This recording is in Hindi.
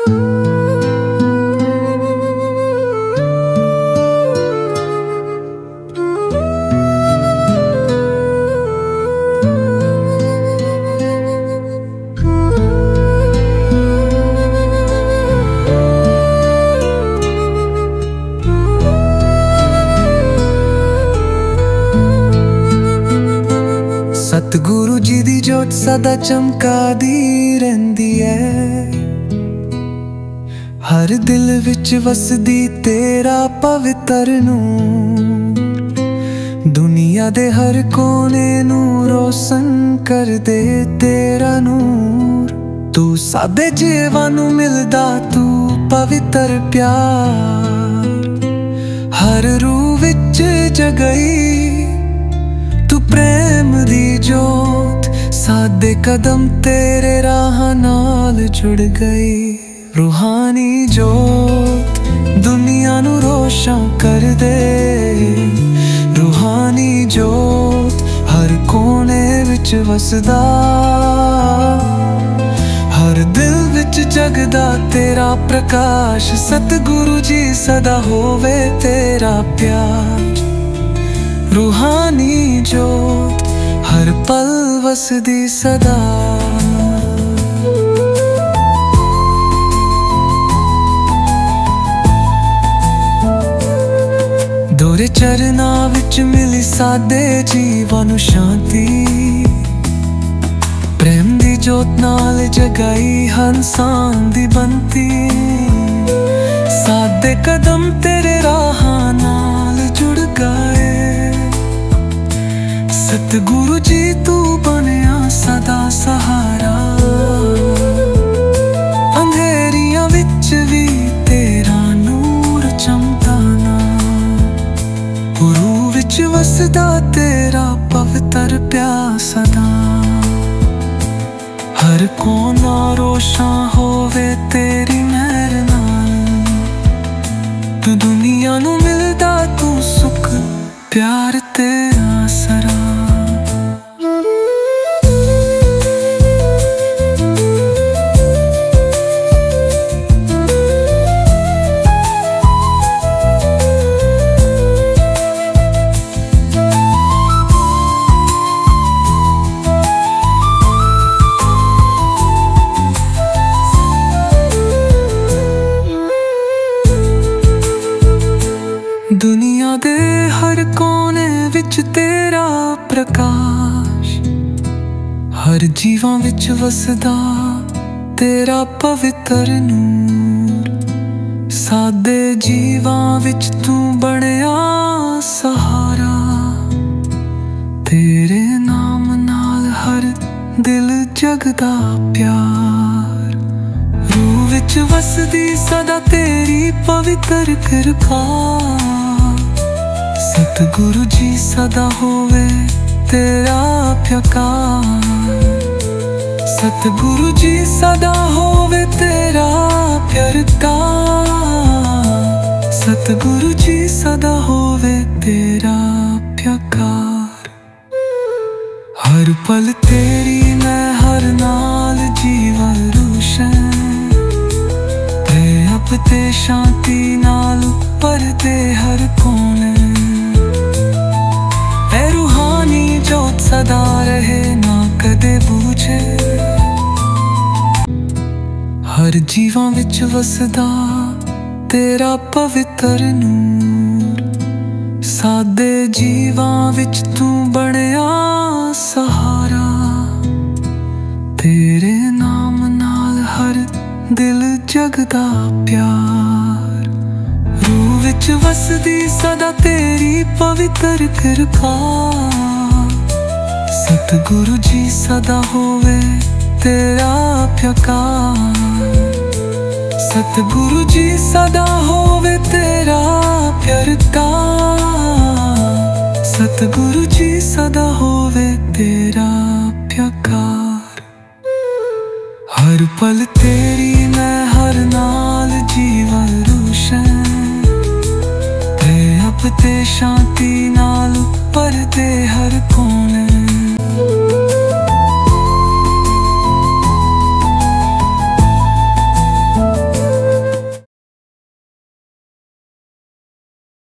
सतगुरु जी दी जोत सदा चमका दी रहिंदी है। हर दिल विच वसदी तेरा पवित्र नूर। दुनिया दे हर कोने नू रोशन कर दे तेरा नूर। तू सादे जीवां नू मिलदा तू पवित्र प्यार। हर रूह विच जगई तू प्रेम दी जोत। सादे कदम तेरे राह नाल जुड़ गई। रूहानी जोत दुनिया नू रोशन कर दे। रूहानी जोत हर कोने विच वसदा। हर दिल विच जगदा तेरा प्रकाश। सतगुरु जी सदा होवे तेरा प्यार। रूहानी जोत हर पल वसदी सदा। दोरे चरना विच मिली सादे जीवां नू शांति। प्रेम दी जोत नाल जगाई हंसां दी बनती। सादे कदम तेरे राह नाल जुड़ गए। सतगुरु जी तू बनिया सदा सहारा। अंधेरियां विच भी तेरा नूर चमकदा ना। रूह विच वसदा तेरा पवित्र प्यार सदा। हर कोना रोशन होवे तेरी मेहर नाल। तू दुनिया नू मिलदा तू सुख प्यार ते आसरा। दुनिया दे हर कोने विच तेरा प्रकाश। हर जीवां विच वसदा तेरा पवित्र नूर। सादे जीवां विच तू बनिया सहारा। तेरे नाम नाल हर दिल जगदा प्यार। रूह विच वसदी सदा तेरी पवित्र कृपा। सतगुरु जी सदा होवे तेरा प्यार। सतगुरु जी सदा होवे तेरा प्यार। सतगुरु जी सदा होवे तेरा प्यार। हर पल तेरी मेहर नाल जीवन रोशन। प्रेम ते शांति नाल भरदे हर कोने। जोत सदा रहे ना कदे बुझे। हर जीवां विच वसदा तेरा पवित्र नूर। सादे जीवां विच तू बनिया सहारा। तेरे नाम नाल हर दिल जगदा प्यार। रूह विच वसदी सदा तेरी पवित्र कृपा। सतगुरु जी सदा होवे तेरा प्यार। सतगुरु जी सदा होवे तेरा प्यार। सतगुरु जी सदा होवे तेरा प्यार। हर पल तेरी मेहर नाल जीवन रोशन। प्रेम ते शांति नाल भरदे हर कोने।